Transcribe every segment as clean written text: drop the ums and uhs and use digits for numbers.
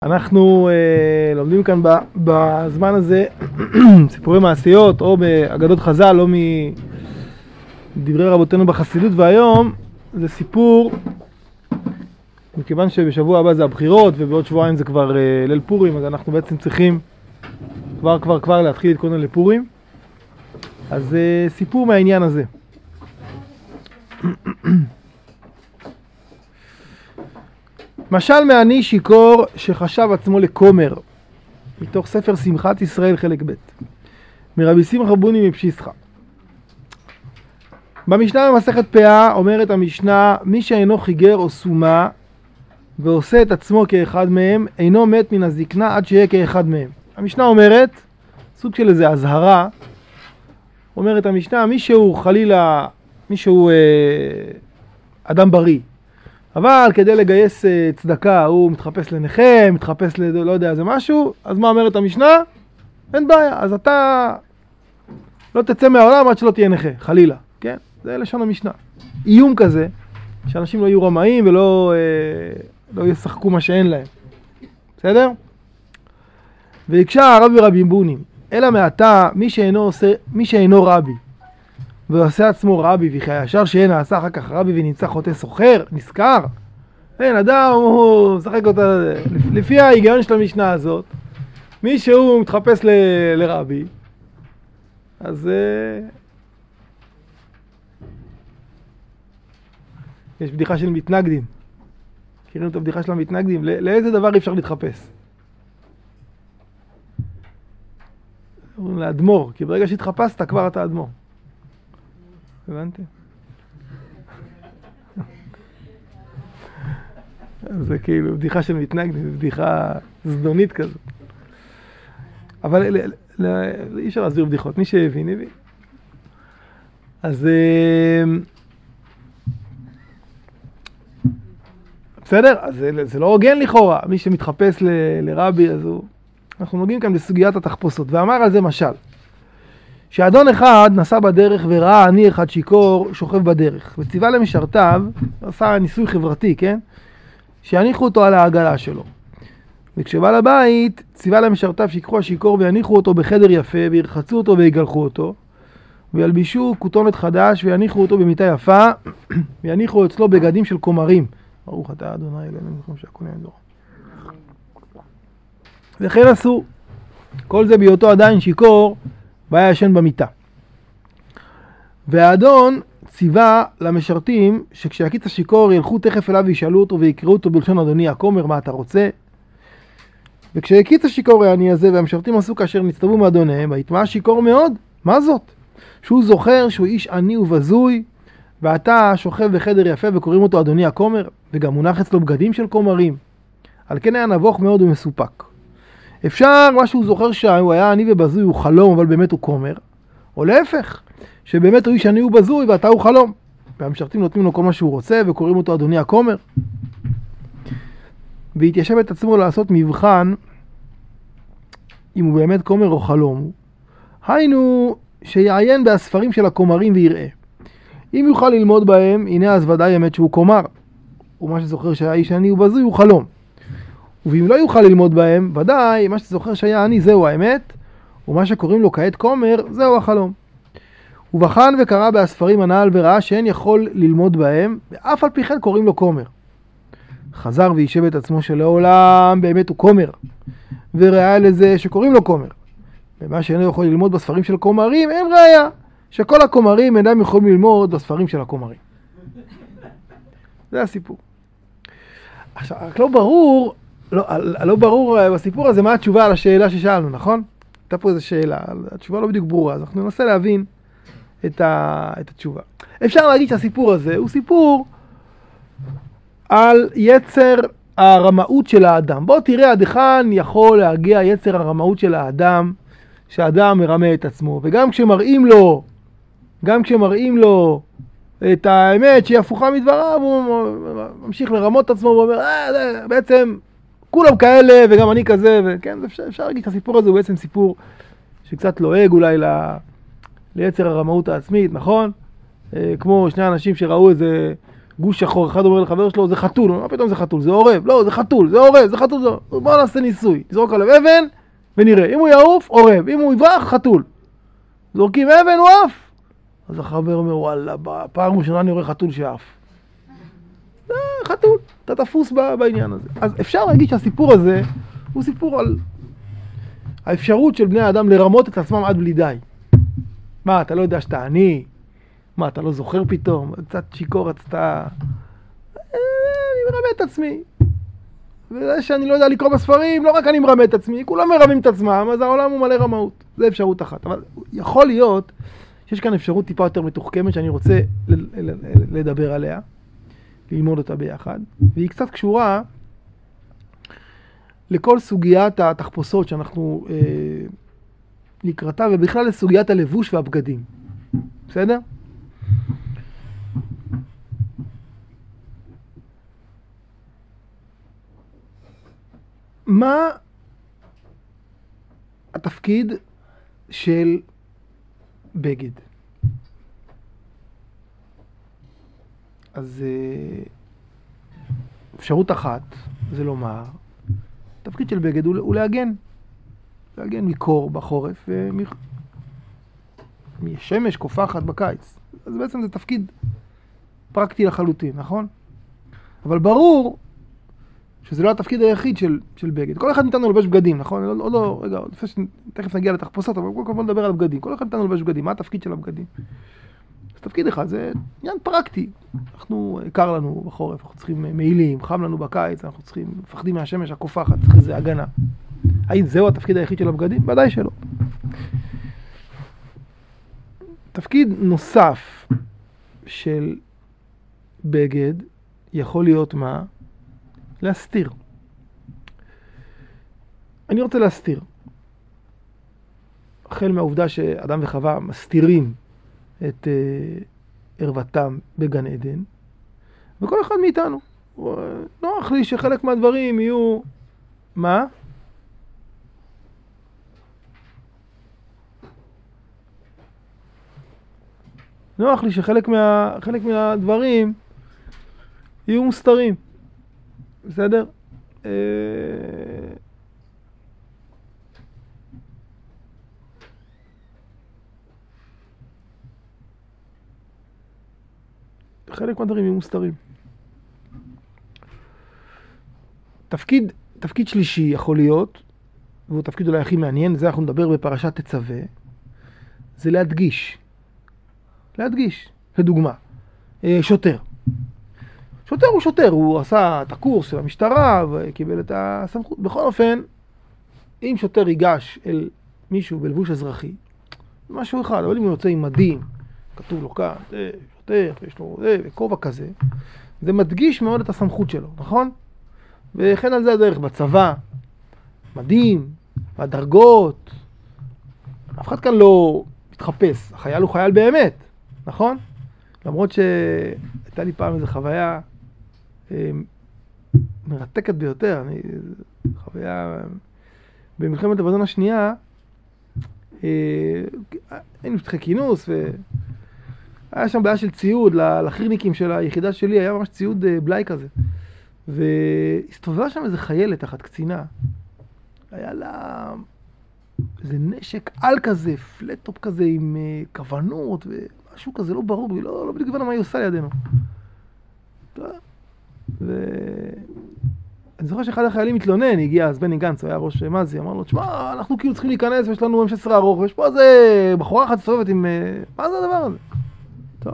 אנחנו לומדים כאן בזמן הזה סיפורי מעשיות או באגדות חז"ל או מדברי רבותינו בחסידות, והיום זה סיפור, מכיוון שבשבוע הבא זה הבחירות ובעוד שבועיים זה כבר ליל פורים, אז אנחנו בעצם צריכים כבר להתחיל להתכונן לפורים. אז סיפור מהעניין הזה. משל מעני שיקור שחשב עצמו לכומר, מתוך ספר שמחת ישראל חלק ב', מרבי שמחה בוני מפשיסחה. במשנה במסכת פאה אומרת המשנה, מי שאינו חיגר או סומה ועושה את עצמו כאחד מהם, אינו מת מן הזקנה עד שיהיה כאחד מהם. המשנה אומרת, סוג של איזה הזהרה, אומרת המשנה, מישהו חלילה, מישהו אדם בריא, אבל כדי לגייס צדקה הוא מתחפש לנכה, מתחפש לא יודע זה משהו, אז מה אומרת המשנה? אין בעיה, אז אתה לא תצא מהעולם עד שלא תהיה נכה, חלילה, כן? זה לשון המשנה. איום כזה, שאנשים לא יהיו רמאים ולא לא ישחקו מה שאין להם. בסדר? והקשה הרבי רבי בונים, אלא מעתה מי שאינו רבי, ועושה עצמו רבי, וכי הישר שיהיה נעשה אחר כך רבי ונמצא חוטא סוחר, נזכר. אין, אדם הוא משחק אותה, לפי ההיגיון של המשנה הזאת, מי שהוא מתחפש לרבי, אז יש בדיחה של מתנגדים. מכירים את הבדיחה של המתנגדים? לאיזה דבר אי אפשר להתחפש? אומרים לאדמו"ר, כי ברגע שהתחפשת כבר אתה אדמו"ר. הבנתי? זה כאילו בדיחה של מתנגדים, בדיחה זדונית כזאת. אבל אי אפשר להסביר בדיחות, מי שהבין, הבין. אז בסדר, אז זה לא הוגן לכאורה, מי שמתחפש לרבי, אז אנחנו נוגעים כאן בסוגיית התחפושות, ואמר על זה משל. שאדון אחד נסע בדרך וראה עני אחד שיקור שוכב בדרך, וציווה למשרתיו, עשה ניסוי חברתי, כן? שיניחו אותו על העגלה שלו. וכשבא לבית, ציווה למשרתיו שיקחו השיקור ויניחו אותו בחדר יפה, וירחצו אותו ויגלחו אותו, וילבישו כותונת חדש ויניחו אותו במיטה יפה, ויניחו אצלו בגדים של כומרים. ברוך אתה אדוני אלוהינו מלך שהכל נהיה דור. וכן עשו. כל זה בהיותו עדיין שיקור, והיה ישן במיטה. והאדון ציווה למשרתים שכשיקיץ השיקור ילכו תכף אליו וישאלו אותו ויקראו אותו בלשון אדוני הכומר, מה אתה רוצה? וכשיקיץ השיקור העני הזה והמשרתים עשו כאשר נצטוו מאדוניהם, והתמאה השיקור מאוד. מה זאת? שהוא זוכר שהוא איש עני ובזוי, ואתה שוכב בחדר יפה וקוראים אותו אדוני הכומר, וגם מונח אצלו בגדים של כומרים. על כן היה נבוך מאוד ומסופק. אפשר מה שהוא זוכר שהוא היה עני ובזוי, הוא חלום, אבל באמת הוא כומר. או להפך, שבאמת הוא איש עני ובזוי ואתה הוא חלום. והמשרתים נותנים לו כל מה שהוא רוצה וקוראים אותו אדוני הכומר. והתיישב את עצמו לעשות מבחן אם הוא באמת כומר או חלום. היינו שיעיין בספרים של הכומרים ויראה. אם יוכל ללמוד בהם, הנה אז ודאי אמת שהוא כומר. ומה שזוכר שהיה איש עני ובזוי הוא חלום. ואם לא יוכל ללמוד בהם, ודאי, מה שזוכר שהיה עני זהו האמת, ומה שקוראים לו כעת כומר, זהו החלום. ובחן וקרא בספרים הנ"ל וראה שאין יכול ללמוד בהם, ואף על פי כן קוראים לו כומר. חזר וישב את עצמו שלעולם באמת הוא כומר, וראה לזה שקוראים לו כומר. ומה שאינו יכול ללמוד בספרים של כומרים, אין ראיה, שכל הכומרים אינם יכולים ללמוד בספרים של הכומרים. זה הסיפור. עכשיו, רק לא ברור בסיפור הזה מה התשובה על השאלה ששאלנו, נכון? הייתה פה איזו שאלה, התשובה לא בדיוק ברורה, אז אנחנו ננסה להבין את התשובה. אפשר להגיד שהסיפור הזה הוא סיפור על יצר הרמאות של האדם. בוא תראה עד היכן יכול להגיע יצר הרמאות של האדם, שהאדם מרמה את עצמו, וגם כשמראים לו את האמת שהיא הפוכה מדבריו, הוא ממשיך לרמות את עצמו ואומר, בעצם כולם כאלה וגם אני כזה, וכן, אפשר להגיד שהסיפור הזה הוא בעצם סיפור שקצת לועג אולי ליצר הרמאות העצמית, נכון? כמו שני אנשים שראו איזה גוש שחור, אחד אומר לחבר שלו, זה חתול, מה פתאום זה חתול? זה עורב, לא, זה חתול, זה עורב, זה חתול, זה... בואו נעשה ניסוי, נזרוק עליו אבן ונראה, אם הוא יעוף, עורב, אם הוא יברח, חתול. זורקים אבן, הוא עף. אז החבר אומר, וואלה, פעם ראשונה אני רואה חתול שעף. זה חתול, אתה תפוס בעניין הזה. אז אפשר להגיד שהסיפור הזה הוא סיפור על האפשרות של בני האדם לרמות את עצמם עד בלי די. מה, אתה לא יודע שאתה עני? מה, אתה לא זוכר פתאום? קצת שיקור רצתה... אני מרמה את עצמי. וזה שאני לא יודע לקרוא בספרים, לא רק אני מרמה את עצמי, כולם מרמים את עצמם, אז העולם הוא מלא רמאות. זה אפשרות אחת. אבל יכול להיות שיש כאן אפשרות טיפה יותר מתוחכמת שאני רוצה לדבר עליה, ללמוד אותה ביחד, והיא קצת קשורה לכל סוגיית התחפושות שאנחנו לקראתה, ובכלל לסוגיית הלבוש והבגדים. בסדר? מה התפקיד של בגד? אז אפשרות אחת זה לומר, התפקיד של בגד הוא להגן. להגן מקור בחורף ומשמש קופחת בקיץ. אז בעצם זה תפקיד פרקטי לחלוטין, נכון? אבל ברור שזה לא התפקיד היחיד של בגד. כל אחד ניתן לו לבש בגדים, נכון? לא, רגע, תכף נגיע לתחפושות, אבל כל כך נדבר על בגדים. כל אחד ניתן לו לבש בגדים. מה התפקיד של הבגדים? אז תפקיד אחד זה עניין פרקטי. אנחנו, קר לנו בחורף, אנחנו צריכים מעילים, חם לנו בקיץ, אנחנו צריכים, מפחדים מהשמש הקופחת, צריך איזה הגנה. האם זהו התפקיד היחיד של הבגדים? ודאי שלא. תפקיד נוסף של בגד יכול להיות מה? להסתיר. אני רוצה להסתיר. החל מהעובדה שאדם וחווה מסתירים את ערוותם בגן עדן, וכל אחד מאיתנו. נוח לי שחלק מהדברים יהיו... מה? נוח לי שחלק מהדברים יהיו מוסתרים. בסדר? חלק מהדברים יהיו מוסתרים. תפקיד שלישי יכול להיות, והוא תפקיד אולי הכי מעניין, זה אנחנו נדבר בפרשת תצווה, זה להדגיש. להדגיש. לדוגמה, שוטר. שוטר הוא שוטר, הוא עשה את הקורס של המשטרה וקיבל את הסמכות. בכל אופן, אם שוטר ייגש אל מישהו בלבוש אזרחי, זה משהו אחד, אבל אם הוא יוצא עם מדים, כתוב לו כאן, שוטר, יש לו וכובע כזה, זה מדגיש מאוד את הסמכות שלו, נכון? וכן על זה הדרך בצבא, מדים, הדרגות, אף אחד כאן לא מתחפש, החייל הוא חייל באמת, נכון? למרות שהייתה לי פעם איזו חוויה מרתקת ביותר, חוויה במלחמת לבנון השנייה, היינו פתחי כינוס והיה שם בעיה של ציוד לחירניקים של היחידה שלי, היה ממש ציוד בלאי כזה, והסתובבה שם איזו חיילת אחת, קצינה, היה לה איזה נשק על כזה, פלטופ כזה עם כוונות ומשהו כזה לא ברור, לא בדיוק הבנה מה היא עושה לידינו. ואני זוכר שאחד החיילים מתלונן, הגיע אז בני גנץ, הוא היה ראש מזי, אמר לו, תשמע, אנחנו כאילו צריכים להיכנס ויש לנו M16 ארוך, ויש פה איזה בחורה אחת סובבת עם... מה זה הדבר הזה? טוב.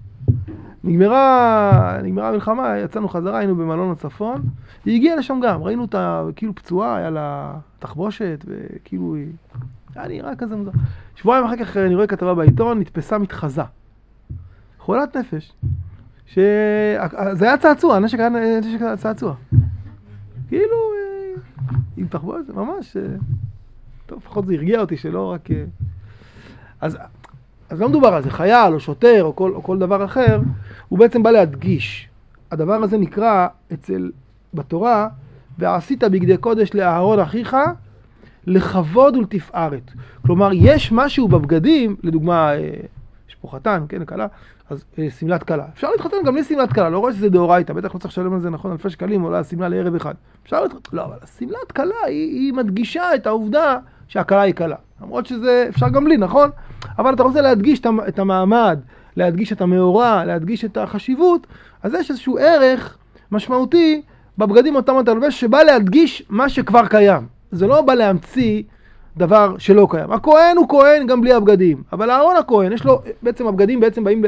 נגמרה המלחמה, יצאנו חזרה, היינו במלון הצפון, היא הגיעה לשם גם, ראינו אותה כאילו פצועה, היה לה תחבושת, וכאילו היא... היה נראה כזה מוזר. שבועיים אחר כך אני רואה כתבה בעיתון, נתפסה מתחזה. חולת נפש. זה היה צעצוע, הנשק היה צעצוע. כאילו, עם תחבושת, ממש... טוב, לפחות זה הרגיע אותי שלא רק... אז לא מדובר על זה, חייל או שוטר או כל דבר אחר, הוא בעצם בא להדגיש. הדבר הזה נקרא בתורה, ועשית בגדי קודש לאהרון אחיך, לכבוד ולתפארת. כלומר, יש משהו בבגדים, לדוגמה, יש פה חתן, כן, כלה, אז סמלת כלה. אפשר להתחתן גם בלי סמלת כלה, לא רואה שזה דאורייתא, בטח לא צריך לשלם על זה, נכון, אלפי שקלים, עולה סמלה לערב אחד. אפשר להתחתן, לא, אבל הסמלת כלה היא מדגישה את העובדה שהכלה היא כלה. למרות שזה אפשר גם בלי, נכון? אבל אתה רוצה להדגיש את המעמד, להדגיש את המאורע, להדגיש את החשיבות, אז יש איזשהו ערך משמעותי בבגדים אותם אתה לובש, שבא להדגיש מה שכבר קיים. זה לא בא להמציא דבר שלא קיים. הכהן הוא כהן גם בלי הבגדים, אבל אהרון הכהן, יש לו, בעצם הבגדים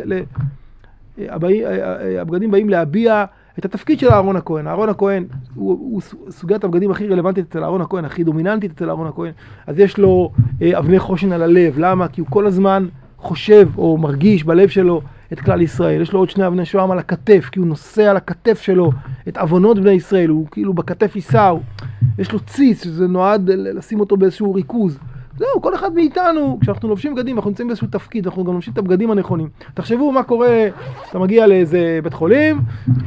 הבגדים באים להביע את התפקיד של אהרון הכהן. אהרון הכהן הוא סוגיית הבגדים הכי רלוונטית אצל אהרון הכהן, הכי דומיננטית אצל אהרון הכהן. אז יש לו אבני חושן על הלב. למה? כי הוא כל הזמן חושב או מרגיש בלב שלו את כלל ישראל. יש לו עוד 2 אבני שוהם על הכתף, כי הוא נושא על הכתף שלו את עוונות בני ישראל. הוא כאילו בכתף יישאו. יש לו ציץ, שזה נועד לשים אותו באיזשהו ריכוז. זהו, כל אחד מאיתנו, כשאנחנו לובשים בגדים, אנחנו נמצאים באיזשהו תפקיד, אנחנו גם לובשים את הבגדים הנכונים. תחשבו מה קורה, אתה מגיע לאיזה בית חולים,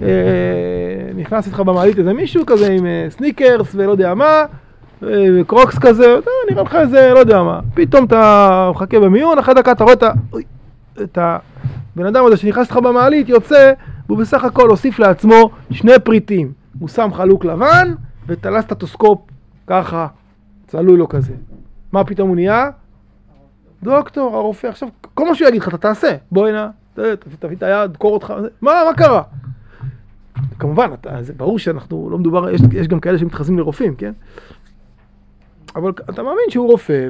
נכנס איתך במעלית איזה מישהו כזה עם סניקרס ולא יודע מה, קרוקס כזה, נראה לך איזה, לא יודע מה. פתאום אתה מחכה במיון, אחרי דקה אתה רואה את הבן אדם הזה שנכנס איתך במעלית, יוצא, והוא בסך הכל הוסיף לעצמו 2 פריטים. הוא שם חלוק לבן, ותלה סטטוסקופ ככה, צלוי לו כזה. מה פתאום הוא נהיה? דוקטור, הרופא. עכשיו, כל מה שהוא יגיד לך, אתה תעשה. בוא הנה, תביא את היד, דקור אותך. מה קרה? כמובן, זה ברור שאנחנו לא מדובר, יש גם כאלה שמתחזים לרופאים, כן? אבל אתה מאמין שהוא רופא,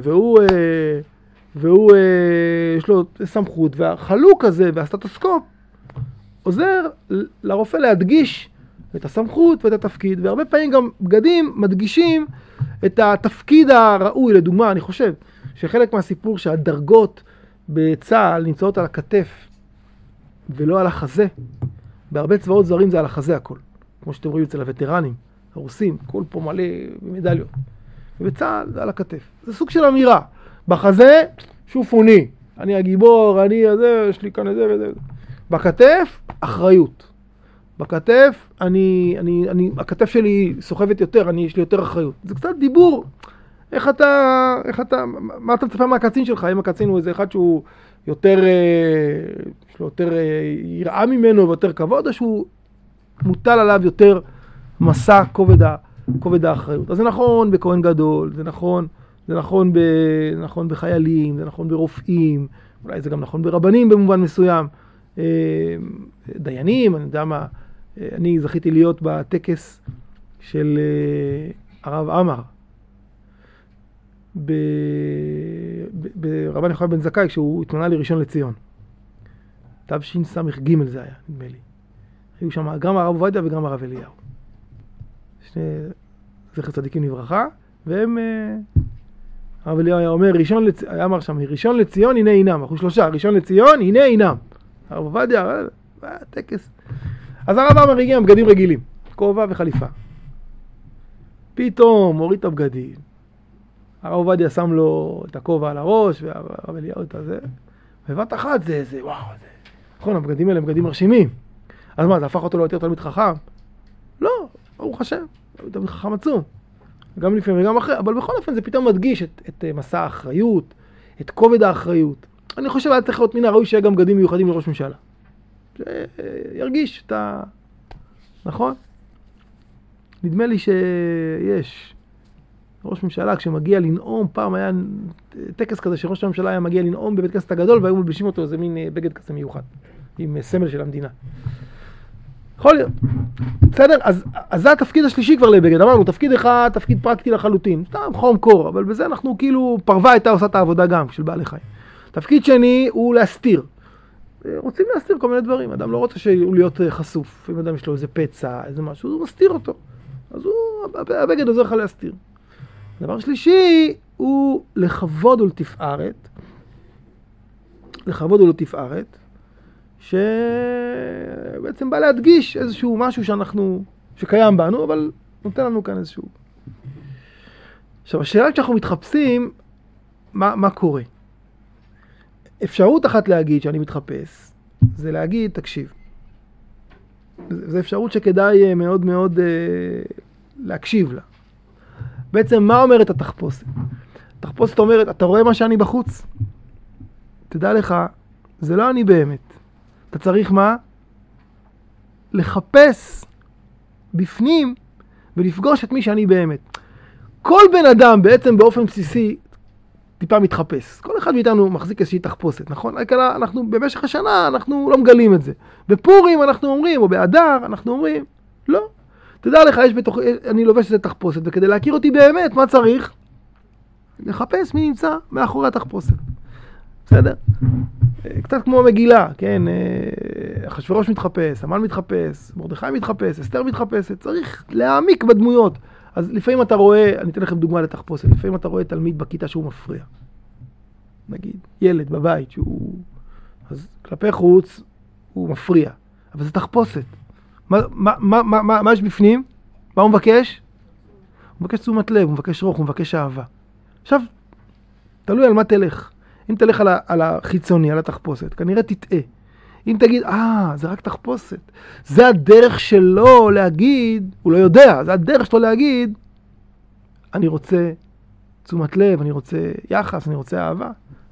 והוא יש לו סמכות, והחלוק הזה והסטטוסקופ עוזר לרופא להדגיש את הסמכות ואת התפקיד, והרבה פעמים גם בגדים מדגישים את התפקיד הראוי. לדוגמה, אני חושב שחלק מהסיפור שהדרגות בצה"ל נמצאות על הכתף ולא על החזה. בהרבה צבאות זרים זה על החזה הכל. כמו שאתם רואים אצל הווטרנים, הרוסים, כל פה מלא במדליות. ובצה"ל זה על הכתף. זה סוג של אמירה. בחזה, שופוני. אני הגיבור, אני הזה, יש לי כאן איזה וזה. בכתף, אחריות. בכתף, הכתף שלי סוחבת יותר, יש לי יותר אחריות. זה קצת דיבור. איך אתה, מה אתה מצפה מהקצין שלך? אם הקצין הוא איזה אחד שהוא יותר, יש לו יותר יראה ממנו ויותר כבוד, או שהוא מוטל עליו יותר מסע כובד האחריות. אז זה נכון בכהן גדול, זה נכון בחיילים, זה נכון ברופאים, אולי זה גם נכון ברבנים במובן מסוים. דיינים, אני יודע מה, אני זכיתי להיות בטקס של הרב עמר ברבן יוחנן בן זכאי, כשהוא התמנה לראשון לציון. תשס"ג זה היה, נדמה לי. היו שם גם הרב עובדיה וגם הרב אליהו. שני זכר צדיקים לברכה, והם, הרב אליהו היה אומר, היה אמר שם, ראשון לציון הנה אינם. אנחנו 3, ראשון לציון הנה אינם. הרב עובדיה, טקס. אז הרב עמר הגיע עם בגדים רגילים, כובע וחליפה. פתאום הוריד את הבגדים. הרב עובדיה שם לו את הכובע על הראש, והרב אליהו את הזה. בבת אחת זה, וואו, זה. נכון, הבגדים האלה הם בגדים מרשימים. אז מה, זה הפך אותו ליותר תלמיד חכם? לא, ברוך השם, תלמיד חכם עצום. גם לפני וגם אחרי, אבל בכל אופן זה פתאום מדגיש את מסע האחריות, את כובד האחריות. אני חושב היה צריך להיות מן הראוי שיהיה גם בגדים מיוחדים לראש ממשלה. שירגיש את נכון? נדמה לי שיש ראש ממשלה כשמגיע לנאום, פעם היה טקס כזה שראש הממשלה היה מגיע לנאום בבית כנסת הגדול, והיו מלבישים אותו איזה מין בגד כזה מיוחד, עם סמל של המדינה. יכול להיות. בסדר? אז זה התפקיד השלישי כבר לבגד. אמרנו, תפקיד אחד, תפקיד פרקטי לחלוטין. סתם חום קור, אבל בזה אנחנו כאילו, פרווה הייתה עושה את העבודה גם של בעלי חיים. תפקיד שני הוא להסתיר. רוצים להסתיר כל מיני דברים. אדם לא רוצה שהוא להיות חשוף. אם אדם יש לו איזה פצע, איזה משהו, הוא מסתיר אותו. אז הבגד עוזר לך להסתיר. דבר שלישי הוא לכבוד ולתפארת. לכבוד ולתפארת. שבעצם בא להדגיש איזשהו משהו שקיים בנו, אבל נותן לנו כאן איזשהו. עכשיו, השאלה כשאנחנו מתחפשים, מה קורה? אפשרות אחת להגיד שאני מתחפש, זה להגיד, תקשיב. זו אפשרות שכדאי מאוד מאוד להקשיב לה. בעצם מה אומרת התחפושת? התחפושת אומרת, אתה רואה מה שאני בחוץ? תדע לך, זה לא אני באמת. אתה צריך מה? לחפש בפנים ולפגוש את מי שאני באמת. כל בן אדם בעצם באופן בסיסי טיפה מתחפש. כל אחד מאיתנו מחזיק איזושהי תחפושת, נכון? אנחנו במשך השנה אנחנו לא מגלים את זה. בפורים אנחנו אומרים, או באדר אנחנו אומרים, לא. תדע לך, אני לובש איזה תחפושת, וכדי להכיר אותי באמת, מה צריך? לחפש מי נמצא מאחורי התחפושת. בסדר? קצת כמו מגילה, כן? אחשוורוש מתחפש, המן מתחפש, מרדכי מתחפש, אסתר מתחפשת. צריך להעמיק בדמויות. אז לפעמים אתה רואה, אני אתן לכם דוגמה לתחפושת, לפעמים אתה רואה תלמיד בכיתה שהוא מפריע. נגיד, ילד בבית שהוא... אז כלפי חוץ הוא מפריע. אבל זה תחפושת. מה יש בפנים? מה הוא מבקש? הוא מבקש תשומת לב, הוא מבקש רוח, הוא מבקש אהבה. עכשיו, תלוי על מה תלך. אם תלך על החיצוני, על התחפושת, כנראה תטעה. אם תגיד, זה רק תחפושת. זה הדרך שלו להגיד, הוא לא יודע, זה הדרך שלו להגיד, אני רוצה תשומת לב, אני רוצה יחס, אני רוצה אהבה.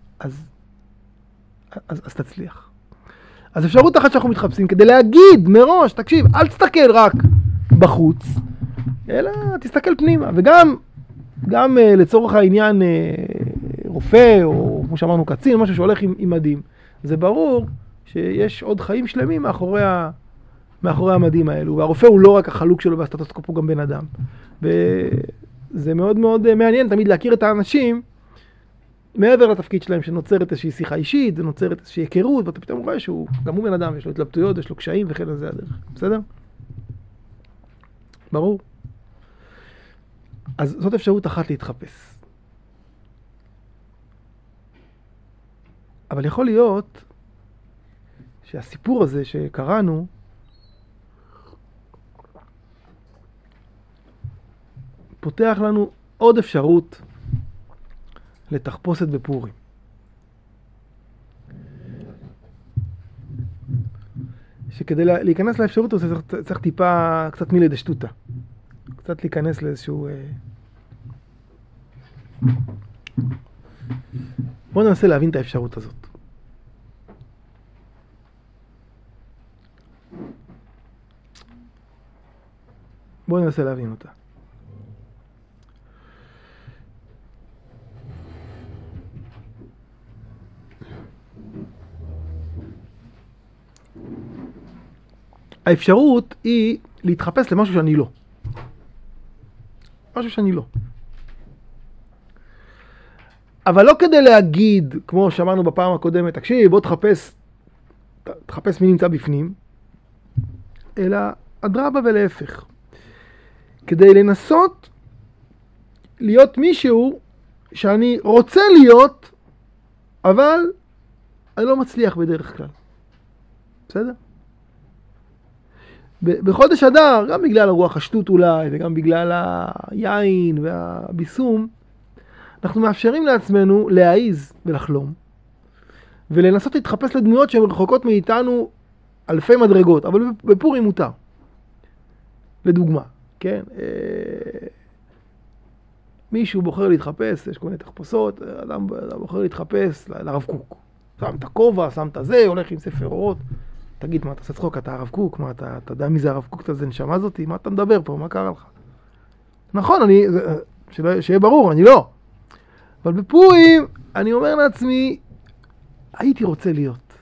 אז תצליח. אז אפשרות אחת שאנחנו מתחפשים כדי להגיד מראש, תקשיב, אל תסתכל רק בחוץ, אלא תסתכל פנימה. וגם לצורך העניין רופא, או כמו שאמרנו קצין, משהו שהולך עם מדים. זה ברור שיש עוד חיים שלמים מאחורי המדים האלו. והרופא הוא לא רק החלוק שלו והסטטוסקופ, הוא גם בן אדם. וזה מאוד מאוד מעניין תמיד להכיר את האנשים, מעבר לתפקיד שלהם שנוצרת איזושהי שיחה אישית, ונוצרת איזושהי היכרות, ואתה פתאום רואה שהוא, גם הוא בן אדם, יש לו התלבטויות, יש לו קשיים וכן על זה הדרך. בסדר? ברור. אז זאת אפשרות אחת להתחפש. אבל יכול להיות שהסיפור הזה שקראנו פותח לנו עוד אפשרות לתחפושת בפורים. שכדי להיכנס לאפשרות הזאת צריך טיפה, קצת מילי דשטוטה. קצת להיכנס לאיזשהו... בואו ננסה להבין את האפשרות הזאת. בואו ננסה להבין אותה. האפשרות היא להתחפש למשהו שאני לא. משהו שאני לא. אבל לא כדי להגיד, כמו שאמרנו בפעם הקודמת, תקשיב, בוא תחפש מי נמצא בפנים, אלא אדרבה ולהפך. כדי לנסות להיות מישהו שאני רוצה להיות, אבל אני לא מצליח בדרך כלל. בסדר? בחודש אדר, גם בגלל הרוח השטות אולי, וגם בגלל היין והביסום, אנחנו מאפשרים לעצמנו להעיז ולחלום, ולנסות להתחפש לדמויות שהן רחוקות מאיתנו אלפי מדרגות, אבל בפורים מותר. לדוגמה, כן? מישהו בוחר להתחפש, יש כל מיני תחפושות, אדם בוחר להתחפש לרב קוק. שם את הכובע, שם את זה, הולך עם ספר אורות. תגיד, מה אתה עושה צחוק? אתה הרב קוק? מה אתה יודע מי זה הרב קוק? אתה זה נשמה זאתי? מה אתה מדבר פה? מה קרה לך? נכון, שיהיה ברור, אני לא. אבל בפורים אני אומר לעצמי, הייתי רוצה להיות.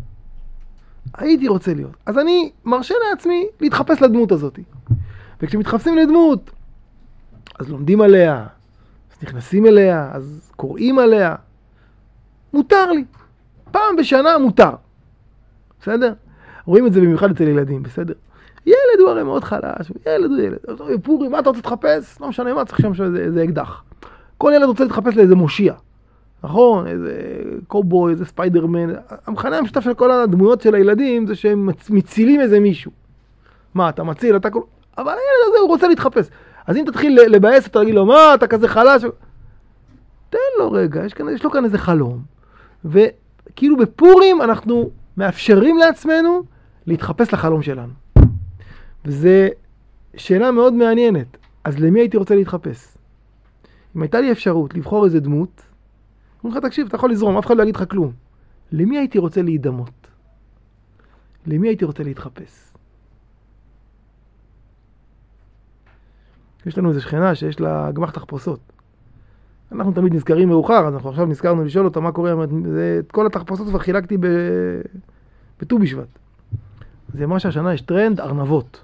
אז אני מרשה לעצמי להתחפש לדמות הזאת. וכשמתחפשים לדמות, אז לומדים עליה, אז נכנסים אליה, אז קוראים עליה. מותר לי. פעם בשנה מותר. בסדר? רואים את זה במיוחד אצל ילדים, בסדר? ילד הוא הרי מאוד חלש, ילד הוא ילד. פורים, מה אתה רוצה להתחפש? לא משנה מה, צריך שם איזה אקדח. כל ילד רוצה להתחפש לאיזה מושיע. נכון? איזה קובוי, איזה ספיידרמן. המכנה המשותף של כל הדמויות של הילדים זה שהם מצילים איזה מישהו. מה, אתה מציל, אתה כל... אבל הילד הזה הוא רוצה להתחפש. אז אם תתחיל לבאס, אתה תגיד לו, מה, אתה כזה חלש? תן לו רגע, יש לו כאן איזה חלום. וכאילו בפורים אנחנו מאפשרים לעצמנו להתחפש לחלום שלנו. וזו שאלה מאוד מעניינת. אז למי הייתי רוצה להתחפש? אם הייתה לי אפשרות לבחור איזה דמות, אומרים לך, תקשיב, אתה יכול לזרום, אף אחד לא יגיד לך כלום. למי הייתי רוצה להידמות? למי הייתי רוצה להתחפש? יש לנו איזו שכנה שיש לה גמח תחפושות. אנחנו תמיד נזכרים מאוחר, אז אנחנו עכשיו נזכרנו לשאול אותה מה קורה. את כל התחפושות כבר חילקתי בט"ו בשבט. זה מה שהשנה יש טרנד ארנבות.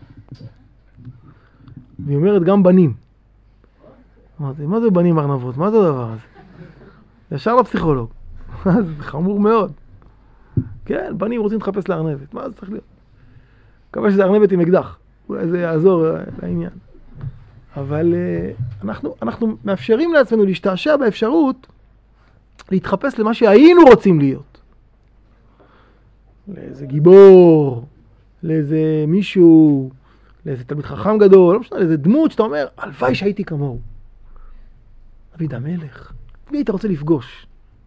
והיא אומרת גם בנים. אמרתי, מה זה בנים ארנבות? מה זה הדבר הזה? ישר לפסיכולוג. זה חמור מאוד. כן, בנים רוצים להתחפש לארנבת. מה זה צריך להיות? מקווה שזה ארנבת עם אקדח. אולי זה יעזור לעניין. אבל אנחנו מאפשרים לעצמנו להשתעשע באפשרות להתחפש למה שהיינו רוצים להיות. לאיזה גיבור, לאיזה מישהו, לאיזה תלמיד חכם גדול, לא משנה, לאיזה דמות שאתה אומר, הלוואי שהייתי כמוהו. דוד המלך, מי היית רוצה לפגוש?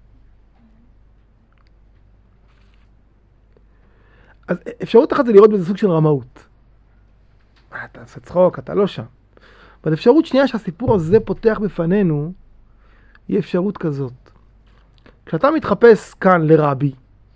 אז אפשרות אחת זה לראות בזה סוג של רמאות. אתה עושה צחוק, אתה לא שם. אבל אפשרות שנייה שהסיפור הזה פותח בפנינו, היא אפשרות כזאת. כשאתה מתחפש כאן לרבי,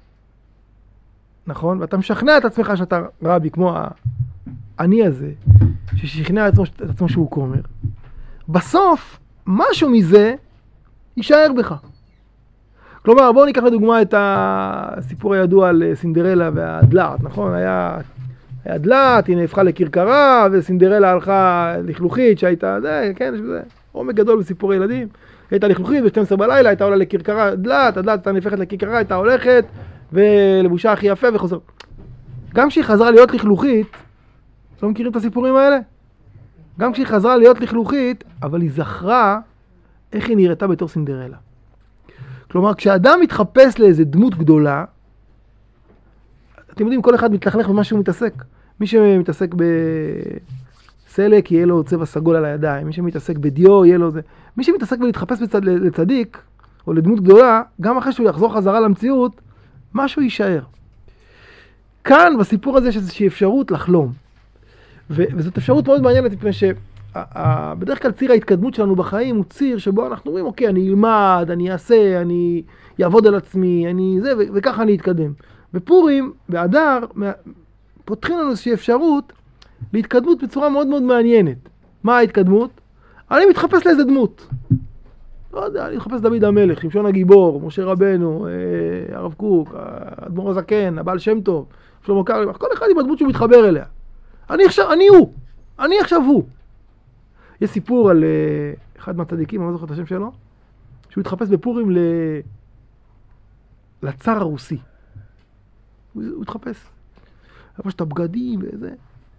נכון? ואתה משכנע את עצמך שאתה רבי, כמו העני הזה, ששכנע את עצמו שהוא כומר. בסוף, משהו מזה יישאר בך. כלומר, בואו ניקח לדוגמה את הסיפור הידוע על סינדרלה והדלעת, נכון? היה דלעת, היא נהפכה לכרכרה, וסינדרלה הלכה לכלוכית שהייתה, זה, כן, יש בזה עומק גדול בסיפורי ילדים. הייתה לכלוכית ב-12 בלילה, הייתה עולה לכרכרה, הדלעת הייתה נהפכת לכרכרה, הייתה הולכת, ולבושה הכי יפה וחוזר. גם כשהיא חזרה להיות לכלוכית, לא מכירים את הסיפורים האלה? גם כשהיא חזרה להיות לכלוכית, אבל היא זכרה איך היא נראתה בתור סינדרלה. כלומר, כשאדם מתחפש לאיזה דמות גדולה, אתם יודעים, כל אחד מתלכלך במה שהוא מתעסק. מי שמתעסק בסלק, יהיה לו צבע סגול על הידיים. מי שמתעסק בדיו, יהיה לו זה. מי שמתעסק בלהתחפש לצדיק, או לדמות גדולה, גם אחרי שהוא יחזור חזרה למציאות, משהו יישאר. כאן, בסיפור הזה, יש איזושהי אפשרות לחלום. וזאת אפשרות מאוד מעניינת, מפני שבדרך כלל ציר ההתקדמות שלנו בחיים הוא ציר שבו אנחנו אומרים, אוקיי, אני אלמד, אני אעשה, אני אעבוד על עצמי, אני זה, וככה אני אתקדם. בפורים, באדר, פותחים לנו איזושהי אפשרות להתקדמות בצורה מאוד מאוד מעניינת. מה ההתקדמות? אני מתחפש לאיזה דמות. לא יודע, אני מתחפש דוד המלך, שמשון הגיבור, משה רבנו, הרב קוק, האדמו"ר הזקן, הבעל שם טוב, שלמה קרליבך, כל אחד עם הדמות שהוא מתחבר אליה. אני עכשיו הוא. יש סיפור על אחד מהצדיקים, אני לא זוכר את השם שלו, שהוא התחפש בפורים לצר הרוסי. הוא התחפש. היה את הבגדים וזה.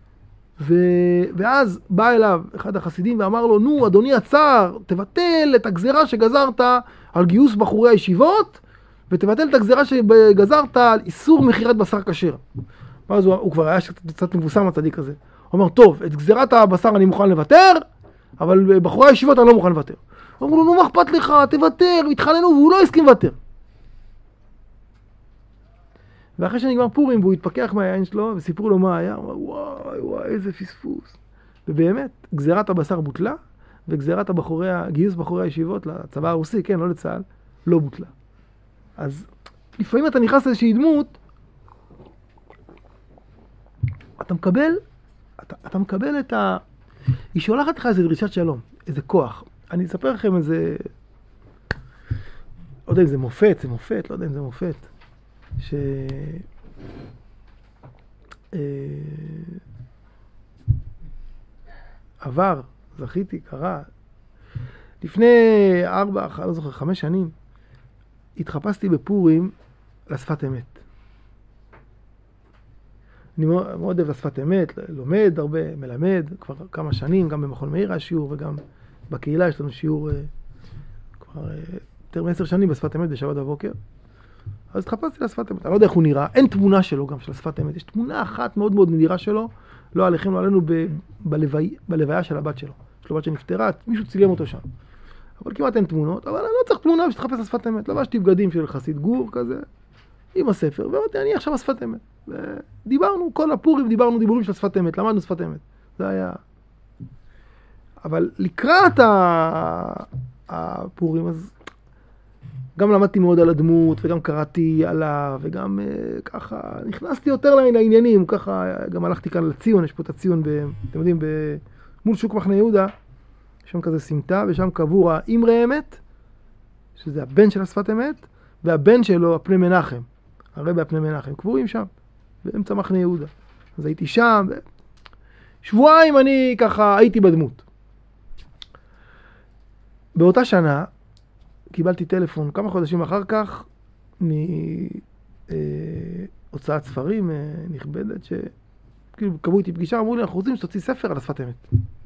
ואז בא אליו אחד החסידים ואמר לו, נו, אדוני הצר, תבטל את הגזרה שגזרת על גיוס בחורי הישיבות, ותבטל את הגזרה שגזרת על איסור מכירת בשר כשר. ואז הוא כבר היה קצת מבוסם הצדיק הזה. הוא אומר, טוב, את גזירת הבשר אני מוכן לוותר, אבל בחורי הישיבות אני לא מוכן לוותר. הוא אומר לו, נו, מה אכפת לך, תוותר, התחננו, והוא לא הסכים לוותר. ואחרי שנגמר פורים, והוא התפקח מהיין שלו, וסיפרו לו מה היה, הוא אמר, וואי, איזה פספוס. ובאמת, גזירת הבשר בוטלה, וגזירת גיוס בחורי הישיבות לצבא הרוסי, כן, לא לצה"ל, לא בוטלה. אז לפעמים אתה נכנס לאיזושהי דמות, אתה מקבל את היא שולחת לך איזה דרישת שלום, איזה כוח. אני אספר לכם איזה, לא יודע אם זה מופת, לא יודע אם זה מופת. עבר, זכיתי, קרה. לפני 5 שנים, התחפשתי בפורים לשפת אמת. אני מאוד אוהב לשפת אמת, לומד הרבה, מלמד, כבר כמה שנים, גם במכון מאיר היה שיעור, וגם בקהילה יש לנו שיעור כבר יותר מ10 שנים בשפת אמת בשבת בבוקר. אז התחפשתי לשפת אמת. אני לא יודע איך הוא נראה, אין תמונה שלו גם של השפת אמת. יש תמונה אחת מאוד מאוד נדירה שלו, לא עליכם, לא עלינו, בלוויה של הבת שלו. יש לו בת שנפטרה, מישהו צילם אותו שם. אבל כמעט אין תמונות, אבל אני לא צריך תמונה שתחפש לשפת אמת. לבשתי בגדים של חסיד גור כזה, עם הספר, ואמרתי, אני עכשיו השפת אמת. דיברנו, כל הפורים דיברנו דיבורים של שפת אמת, למדנו שפת אמת. זה היה... אבל לקראת הפורים, אז גם למדתי מאוד על הדמות, וגם קראתי עליו, וגם ככה, נכנסתי יותר לעניינים, ככה, גם הלכתי כאן לציון, יש פה את הציון, אתם יודעים, מול שוק מחנה יהודה, שם כזה סמטה, ושם קבור האמרי אמת, שזה הבן של השפת אמת, והבן שלו, הפני מנחם, הרבי הפני מנחם, קבורים שם, באמצע מחנה יהודה. אז הייתי שם, שבועיים אני ככה הייתי בדמות. באותה שנה, קיבלתי טלפון כמה חודשים אחר כך, מהוצאת ספרים נכבדת, שכאילו קבעו איתי פגישה, אמרו לי, אנחנו רוצים שתוציא ספר על השפת אמת.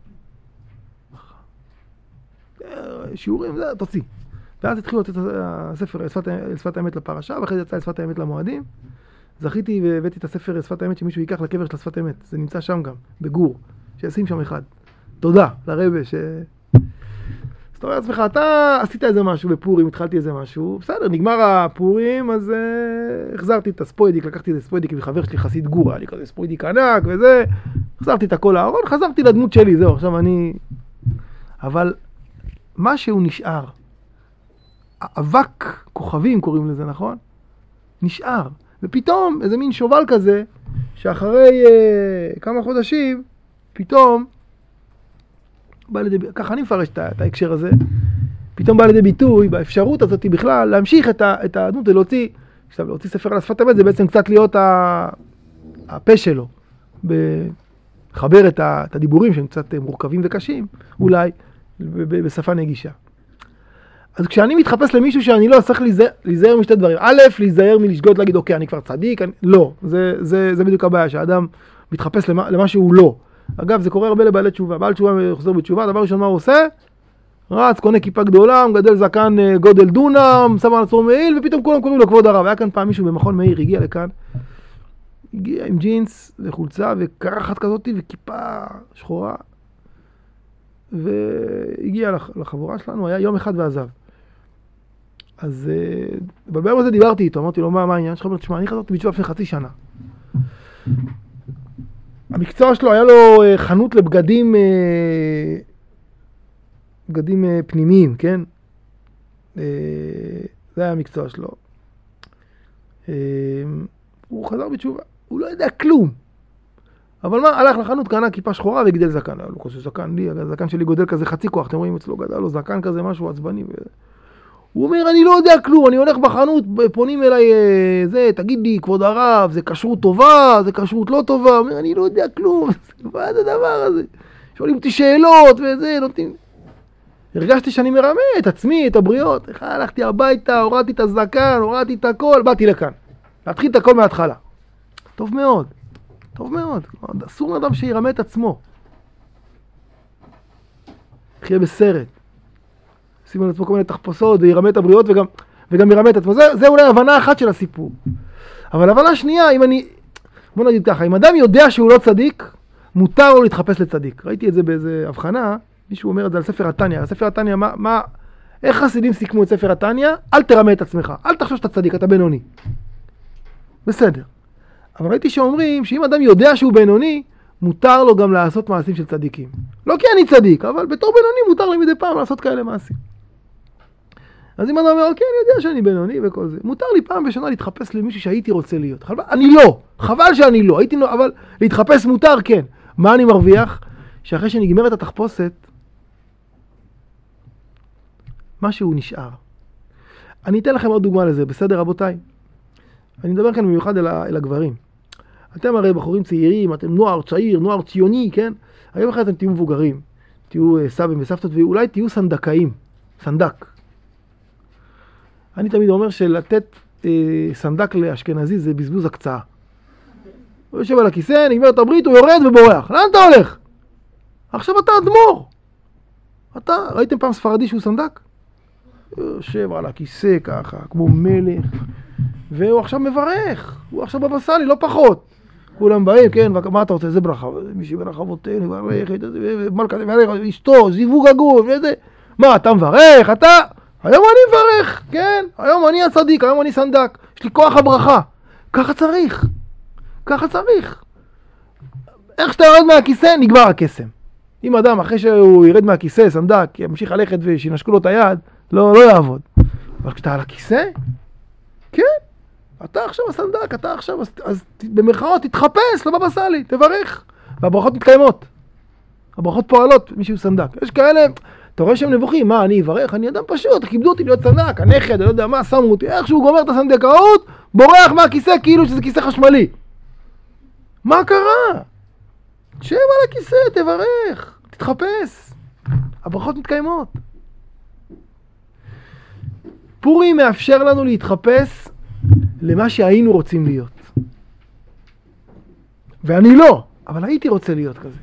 שיעורים, זה, תוציא. ואז התחילו לתת הספר שפת האמת לפרשה, ואחרי זה יצא שפת האמת למועדים. זכיתי והבאתי את הספר שפת האמת שמישהו ייקח לקבר של שפת האמת. זה נמצא שם גם, בגור, שישים שם אחד. תודה לרבי ש... אז אתה אומר לעצמך, אתה עשית איזה משהו בפורים, התחלתי איזה משהו, בסדר, נגמר הפורים, אז החזרתי את הספוידיק, לקחתי את הספוידיק וחבר שלי חסיד גור, היה לי כזה ספוידיק ענק וזה, החזרתי את הכל לארון, חזרתי לדמות שלי, זהו, עכשיו אני... אבל משהו נשאר. אבק כוכבים קוראים לזה, נכון? נשאר. ופתאום איזה מין שובל כזה, שאחרי כמה חודשים, פתאום, ככה אני מפרש את ההקשר הזה, פתאום בא לידי ביטוי, באפשרות הזאת בכלל, להמשיך את הדמות, להוציא ספר על השפת אמת, זה בעצם קצת להיות הפה שלו, לחבר את הדיבורים שהם קצת מורכבים וקשים, אולי בשפה נגישה. אז כשאני מתחפש למישהו שאני לא צריך להיזהר משתי דברים. א', להיזהר מלשגות להגיד, אוקיי, אני כבר צדיק, לא. זה בדיוק הבעיה, שהאדם מתחפש למה שהוא לא. אגב, זה קורה הרבה לבעלי תשובה. בעל תשובה חוזר בתשובה, דבר ראשון מה הוא עושה? רץ, קונה כיפה גדולה, מגדל זקן גודל דונם, שם על עצמו מעיל, ופתאום כולם קוראים לו כבוד הרב. היה כאן פעם מישהו במכון מאיר, הגיע לכאן, הגיע עם ג'ינס וחולצה וקרחת כזאת וכיפה שחורה, והגיע לחבורה שלנו, היה יום אחד ועזב. אז בביום הזה דיברתי איתו, אמרתי לו, מה העניין שלך? תשמע, אני חזרתי בתשובה לפני חצי שנה. המקצוע שלו היה לו חנות לבגדים, בגדים פנימיים, כן? זה היה המקצוע שלו. הוא חזר בתשובה, הוא לא יודע כלום. אבל מה, הלך לחנות, קנה כיפה שחורה וגדל זקן. היה לו כזה זקן לי, הזקן שלי גודל כזה חצי כוח, אתם רואים אצלו גדל לו זקן כזה, משהו עצבני. הוא אומר, אני לא יודע כלום, אני הולך בחנות, פונים אליי, תגיד לי, כבוד הרב, זה כשרות טובה, זה כשרות לא טובה. הוא אומר, אני לא יודע כלום, מה זה הדבר הזה? שואלים אותי שאלות וזה, נותנים. הרגשתי שאני מרמה את עצמי, את הבריות. הלכתי הביתה, הורדתי את הזקן, הורדתי את הכל, באתי לכאן. להתחיל את הכל מההתחלה. טוב מאוד. טוב מאוד. אסור לאדם שירמה את עצמו. יחיה בסרט. שימו לעצמו כל מיני תחפושות, וירמה את הבריות וגם ירמה את עצמו. זה אולי הבנה אחת של הסיפור. אבל הבנה שנייה, בוא נגיד ככה, אם אדם יודע שהוא לא צדיק, מותר לו להתחפש לצדיק. ראיתי את זה באיזה הבחנה, מישהו אומר את זה על ספר התניא. ספר התניא, איך חסידים סיכמו את ספר התניא? אל תרמה את עצמך, אל תחשוב שאתה צדיק, אתה בינוני. בסדר. אבל ראיתי שאומרים שאם אדם יודע שהוא בינוני, מותר לו גם לעשות מעשים של צדיקים. לא כי אני צדיק, אבל בתור בינוני מותר לי מדי פעם לעשות כאלה מעשים. אז אם אדם אומר, אוקיי, אני יודע שאני בינוני וכל זה, מותר לי פעם בשנה להתחפש למישהו שהייתי רוצה להיות. אני לא, חבל שאני לא, אבל להתחפש מותר, כן. מה אני מרוויח? שאחרי שנגמרת התחפושת, משהו נשאר. אני אתן לכם עוד דוגמה לזה, בסדר רבותיי? אני מדבר כאן במיוחד אל הגברים. אתם הרי בחורים צעירים, אתם נוער צעיר, נוער ציוני, כן? היום אחרי אתם תהיו מבוגרים, תהיו סבים וסבתות, ואולי תהיו סנדקאים, סנדק. אני תמיד אומר שלתת סנדק לאשכנזי זה בזבוז הקצאה. הוא יושב על הכיסא, נגמר את הברית, הוא יורד ובורח. לאן אתה הולך? עכשיו אתה אדמו"ר. ראיתם פעם ספרדי שהוא סנדק? הוא יושב על הכיסא ככה, כמו מלך, והוא עכשיו מברך. הוא עכשיו בבא סאלי, לא פחות. כולם באים, כן, מה אתה רוצה? זה ברכה. מי שברך אבותינו, מברך, מלכה, מברך, אשתו, זיווג הגוף, וזה. מה, אתה מברך? היום אני מברך, כן? היום אני הצדיק, היום אני סנדק. יש לי כוח הברכה. ככה צריך. ככה צריך. איך שאתה יורד מהכיסא, נגמר הקסם. אם אדם, אחרי שהוא ירד מהכיסא, סנדק, ימשיך ללכת ושינשקו לו את היד, לא יעבוד. אבל כשאתה על הכיסא, כן, אתה עכשיו הסנדק, אתה עכשיו, אז במרכאות תתחפש, לא בבא סאלי, תברך. והברכות מתקיימות. הברכות פועלות, מישהו סנדק. יש כאלה, אתה רואה שהם נבוכים, מה, אני אברך? אני אדם פשוט, כיבדו אותי להיות סנדק, הנכד, אני לא יודע מה, שמו אותי, איך שהוא גומר את הסנדקאות, בורח מהכיסא כאילו שזה כיסא חשמלי. מה קרה? שב על הכיסא, תברך, תתחפש. הברכות מתקיימות. פורים מאפשר לנו להתחפש למה שהיינו רוצים להיות. ואני לא, אבל הייתי רוצה להיות כזה.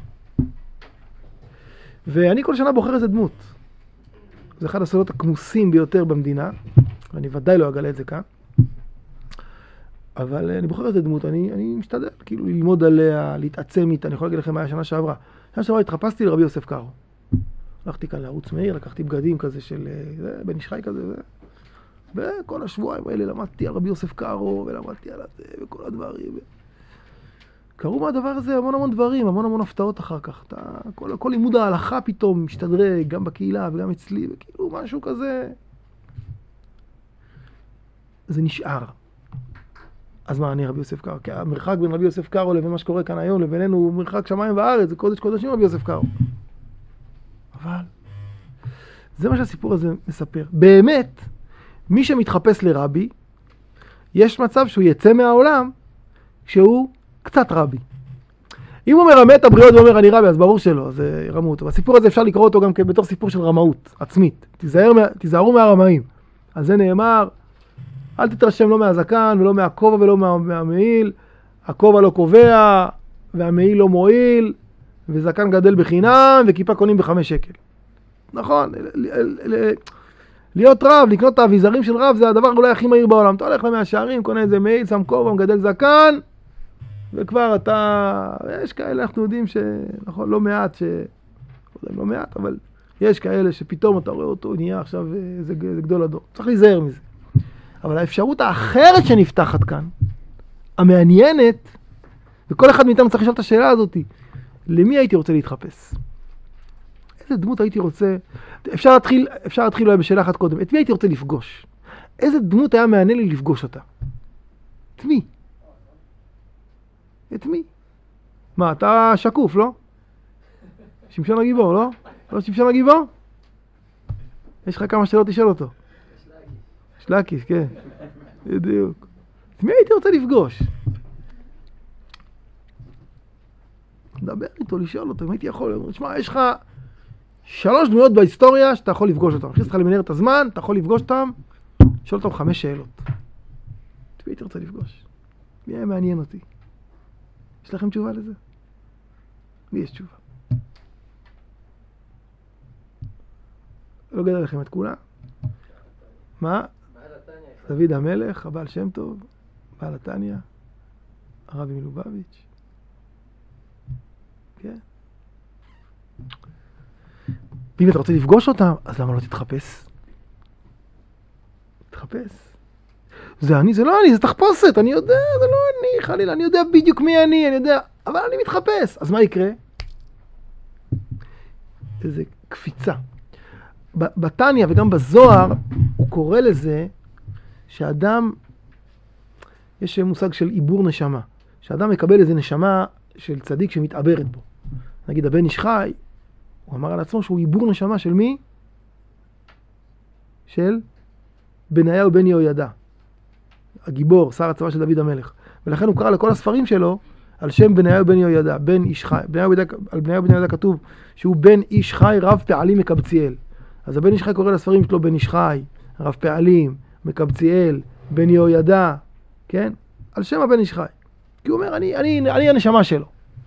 ואני כל שנה בוחר איזה דמות. זה אחד הסודות הכמוסים ביותר במדינה, ואני ודאי לא אגלה את זה כאן. אבל אני בוחר איזה דמות, אני משתדל, כאילו ללמוד עליה, להתעצם איתה. אני יכול להגיד לכם מה היה שנה שעברה. שנה שעברה התחפשתי לרבי יוסף קארו. הלכתי כאן לערוץ מאיר, לקחתי בגדים כזה של בן איש חי כזה, וכל השבועיים האלה למדתי על רבי יוסף קארו, ולמדתי על זה, וכל הדברים. קראו מהדבר הזה המון דברים, המון הפתעות אחר כך. כל לימוד ההלכה פתאום משתדרג, גם בקהילה וגם אצלי, וכאילו משהו כזה. זה נשאר. אז מה, אני רבי יוסף קארו? כי המרחק בין רבי יוסף קארו לבין מה שקורה כאן היום, לבינינו הוא מרחק שמיים וארץ, זה קודש קודשים רבי יוסף קארו. אבל זה מה שהסיפור הזה מספר. באמת, מי שמתחפש לרבי, יש מצב שהוא יצא מהעולם כשהוא קצת רבי. אם הוא מרמה את הבריות ואומר אני רבי, אז ברור שלא, זה ירמו אותו. בסיפור הזה אפשר לקרוא אותו גם בתור סיפור של רמאות עצמית. תיזהרו מהרמאים. על זה נאמר, אל תתרשם לא מהזקן ולא מהכובע ולא מהמעיל. הכובע לא קובע והמעיל לא מועיל, וזקן גדל בחינם וכיפה קונים ב5 שקל. נכון, להיות רב, לקנות את האביזרים של רב, זה הדבר אולי הכי מהיר בעולם. אתה הולך למאה שערים, קונה איזה מעיל, שם כובע, מגדל זקן, וכבר אתה, יש כאלה, אנחנו יודעים נכון, לא מעט, לא מעט, אבל יש כאלה שפתאום אתה רואה אותו, נהיה עכשיו, זה גדול הדור. צריך להיזהר מזה. אבל האפשרות האחרת שנפתחת כאן, המעניינת, וכל אחד מאיתנו צריך לשאול את השאלה הזאת, למי הייתי רוצה להתחפש? איזה דמות הייתי רוצה? אפשר להתחיל אולי בשאלה אחת קודם. את מי הייתי רוצה לפגוש? איזה דמות היה מעניין לי לפגוש אותה? את מי? את מי? מה, אתה שקוף, לא? שמשון הגיבור, לא? לא שמשון הגיבור? יש לך כמה שאלות לשאול אותו. שלקיס, כן. בדיוק. את מי הייתי רוצה לפגוש? לדבר איתו, לשאול אותו, אם הייתי יכול. תשמע, יש לך 3 דמויות בהיסטוריה שאתה יכול לפגוש אותם. נכניס לך למנהרת הזמן, אתה יכול לפגוש אותם, לשאול אותם 5 שאלות. את מי הייתי רוצה לפגוש? מי היה מעניין אותי? יש לכם תשובה לזה? לי יש תשובה. לא גדל לכם את כולם? מה? דוד המלך, הבעל שם טוב, בעל התניא, הרבי מלובביץ'. כן. ואם אתה רוצה לפגוש אותם, אז למה לא תתחפש? תתחפש. זה אני, זה לא אני, זה תחפושת, אני יודע, זה לא אני, חלילה, אני יודע בדיוק מי אני יודע, אבל אני מתחפש. אז מה יקרה? איזה קפיצה. בתניא וגם בזוהר, הוא קורא לזה שאדם, יש מושג של עיבור נשמה, שאדם מקבל איזה נשמה של צדיק שמתעברת בו. נגיד, הבן איש חי, הוא אמר על עצמו שהוא עיבור נשמה של מי? של בניהו בן יהוידע, הגיבור, שר הצבא של דוד המלך. ולכן הוא קרא לכל הספרים שלו על שם בניהו בן יהוידע, בן איש חי. על בניהו בן יהוידע כתוב שהוא בן איש חי רב פעלים מקבציאל. אז הבן איש חי קורא לספרים שלו בן איש חי, רב פעלים, מקבציאל, בן יהוידע, כן? על שם הבן איש חי. כי הוא אומר, אני הנשמה שלו.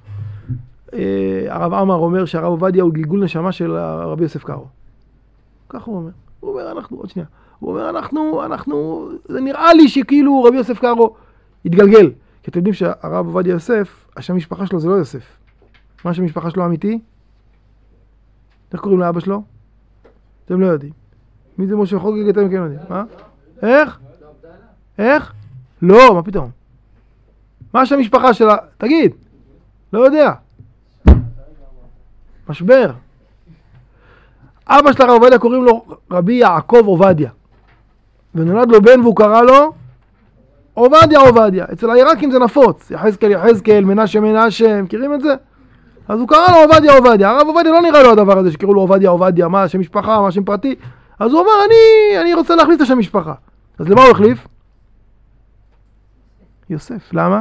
הרב עמר אומר שהרב עובדיה הוא גלגול נשמה של רבי יוסף קארו. כך הוא אומר. הוא אומר, עוד שנייה. הוא אומר, אנחנו, זה נראה לי שכאילו רבי יוסף קארו התגלגל. כי אתם יודעים שהרב עובדיה יוסף, השם משפחה שלו זה לא יוסף. מה השם משפחה שלו אמיתי? איך קוראים לאבא שלו? אתם לא יודעים. מי זה משה חוגג? אתם כן יודעים. מה? איך? איך? לא, מה פתאום? מה השם משפחה שלה? תגיד. לא יודע. משבר. אבא של הרב עובדיה קוראים לו רבי יעקב עובדיה. ונולד לו בן והוא קרא לו עובדיה עובדיה. אצל העיראקים זה נפוץ, יחזקאל יחזקאל, מנשה מנשה, מכירים את זה? אז הוא קרא לו עובדיה עובדיה. הרב עובדיה לא נראה לו הדבר הזה שקראו לו עובדיה עובדיה, מה שם משפחה, מה שם פרטי. אז הוא אמר אני רוצה להחליף את השם משפחה. אז למה הוא החליף? יוסף. למה?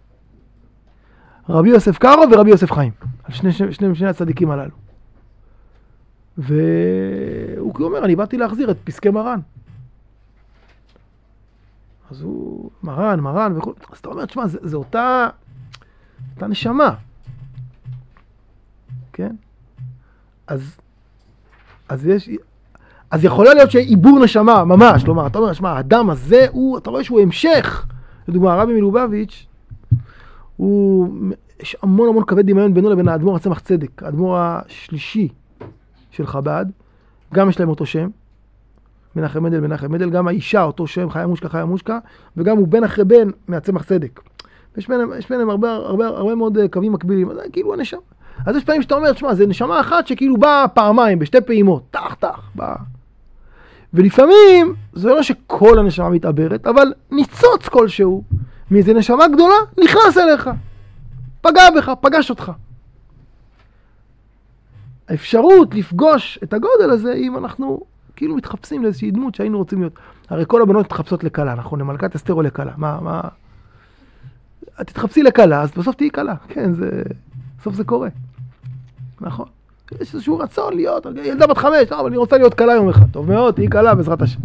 רבי יוסף קארו ורבי יוסף חיים, על שני הצדיקים הללו. והוא אומר, אני באתי להחזיר את פסקי מרן. אז הוא, מרן וכל, אז אתה אומר, תשמע, זה אותה נשמה. כן? אז יכולה להיות שעיבור נשמה, ממש, כלומר, אתה אומר, תשמע, האדם הזה, אתה רואה שהוא המשך. לדוגמה, הרבי מלובביץ', יש המון כבד דמיון בינו לבין האדמו"ר הצמח צדק, האדמו"ר השלישי של חב"ד, גם יש להם אותו שם, מנחם מדל, גם האישה אותו שם, חיה מושקה, וגם הוא בן אחרי בן מהצמח צדק. יש ביניהם הרבה מאוד קווים מקבילים, אז כאילו הנשמה. אז יש פעמים שאתה אומר, תשמע, זה נשמה אחת שכאילו באה פעמיים, בשתי פעימות, תח, באה. ולפעמים, זה לא שכל הנשמה מתעברת, אבל ניצוץ כלשהו, מאיזה נשמה גדולה, נכנס אליך. פגע בך, פגש אותך. האפשרות לפגוש את הגודל הזה, אם אנחנו כאילו מתחפשים לאיזושהי דמות שהיינו רוצים להיות. הרי כל הבנות מתחפשות לקלה, נכון? למלכת אסתר או לקלה. מה? את תתחפשי לקלה, אז בסוף תהיי קלה. כן, בסוף זה קורה. נכון. יש איזשהו רצון להיות, ילדה בת 5, אבל אני רוצה להיות קלה יום אחד. טוב מאוד, תהיי קלה בעזרת השם.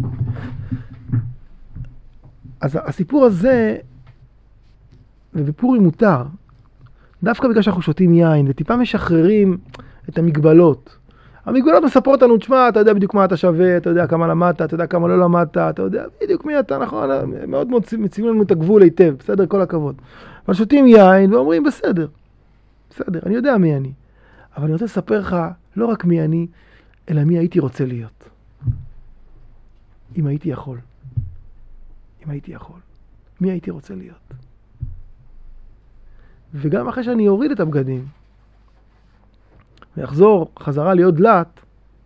אז הסיפור הזה, ובפורים מותר, דווקא בגלל שאנחנו שותים יין, וטיפה משחררים את המגבלות. המגבלות מספרות לנו, תשמע, אתה יודע בדיוק מה אתה שווה, אתה יודע כמה למדת, אתה יודע כמה לא למדת, אתה יודע בדיוק מי אתה, נכון, מאוד מציבים לנו את הגבול היטב, בסדר, כל הכבוד. אבל שותים יין ואומרים, בסדר, אני יודע מי אני. אבל אני רוצה לספר לך, לא רק מי אני, אלא מי הייתי רוצה להיות. אם הייתי יכול. מי הייתי רוצה להיות. וגם אחרי שאני אוריד את הבגדים, ויחזור חזרה להיות דלת,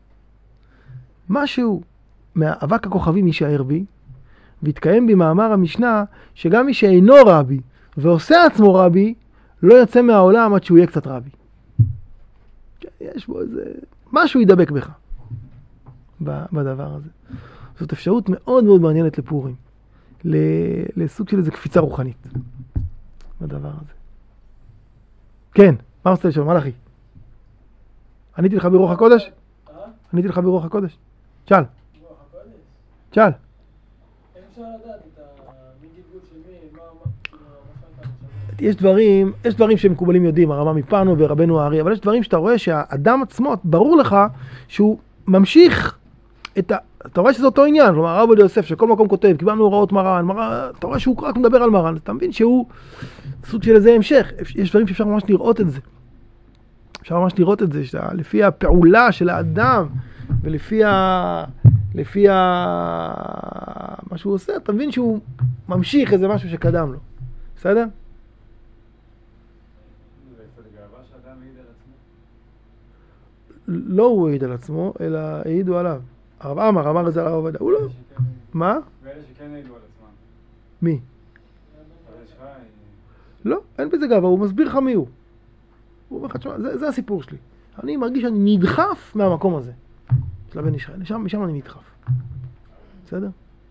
משהו מהאבק הכוכבים יישאר בי, והתקיים בי מאמר המשנה, שגם מי שאינו רבי, ועושה עצמו רבי, לא יוצא מהעולם עד שהוא יהיה קצת רבי. יש בו איזה, משהו ידבק בך, בדבר הזה. זאת אפשרות מאוד מאוד מעניינת לפורים, לסוג של איזה קפיצה רוחנית, בדבר הזה. כן, מה רוצה לשאול? מה לכי? עניתי לך ברוח הקודש? עניתי לך ברוח הקודש? שאל. ברוח הקודש? שאל. אפשר לדעת את המגלגול של מי, יש דברים שמקובלים יודעים, הרמה מפנו ורבנו הארי, אבל יש דברים שאתה רואה שהאדם עצמו, ברור לך שהוא ממשיך אתה רואה שזה אותו עניין, כלומר הרב עובדיה יוסף שכל מקום כותב, קיבלנו הוראות מרן, אתה רואה שהוא רק מדבר על מרן, אתה מבין שהוא סוג של איזה המשך, יש דברים שאפשר ממש לראות את זה. אפשר ממש לראות את זה, לפי הפעולה של האדם, ולפי מה שהוא עושה, אתה מבין שהוא ממשיך איזה משהו שקדם לו. בסדר? לא הוא העיד על עצמו, אלא העידו עליו. הרב עמר אמר את זה על הרב עובדיה. הוא לא. מה? ואלה שכן העידו על עצמם. מי? לא, אין בזה גאווה, הוא מסביר לך מי הוא. הוא אומר לך, תשמע, זה הסיפור שלי. אני מרגיש שאני נדחף מהמקום הזה. של הבן ישראל, משם אני נדחף. בסדר?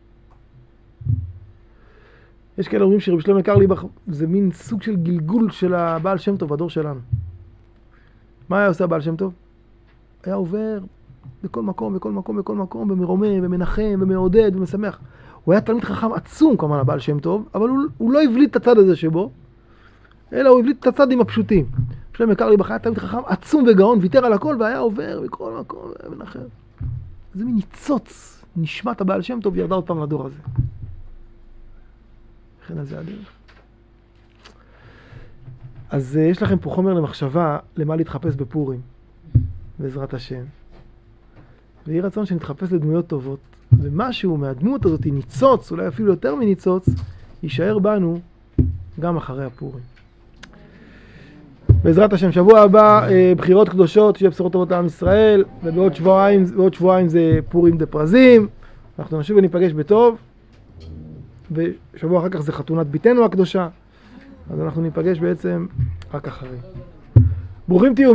יש כאלה אומרים שרב שלמה קרליבך זה מין סוג של גלגול של הבעל שם טוב בדור שלנו. מה היה עושה הבעל שם טוב? היה עובר בכל מקום, ומרומם, ומנחם, ומעודד, ומשמח. הוא היה תלמיד חכם עצום כמובן הבעל שם טוב, אבל הוא לא הבליט את הצד הזה שבו, אלא הוא הבליט את הצד עם הפשוטים. שלמה קרליבך היה תלמיד חכם עצום וגאון, ויתר על הכל, והיה עובר בכל מקום, ומנחם. זה מין ניצוץ, נשמת הבעל שם טוב, ירדה עוד פעם לדור הזה. לכן על זה הדרך. אז יש לכם פה חומר למחשבה למה להתחפש בפורים, בעזרת השם. ויהי רצון שנתחפש לדמויות טובות, ומשהו מהדמות הזאת ניצוץ, אולי אפילו יותר מניצוץ, יישאר בנו גם אחרי הפורים. בעזרת השם, שבוע הבא בחירות קדושות, שיהיה בשורות טובות לעם ישראל, ובעוד שבועיים זה פורים דפרזים, אנחנו נשוב וניפגש בטוב, ושבוע אחר כך זה חתונת ביתנו הקדושה, אז אנחנו ניפגש בעצם רק אחרי. ברוכים תהיו.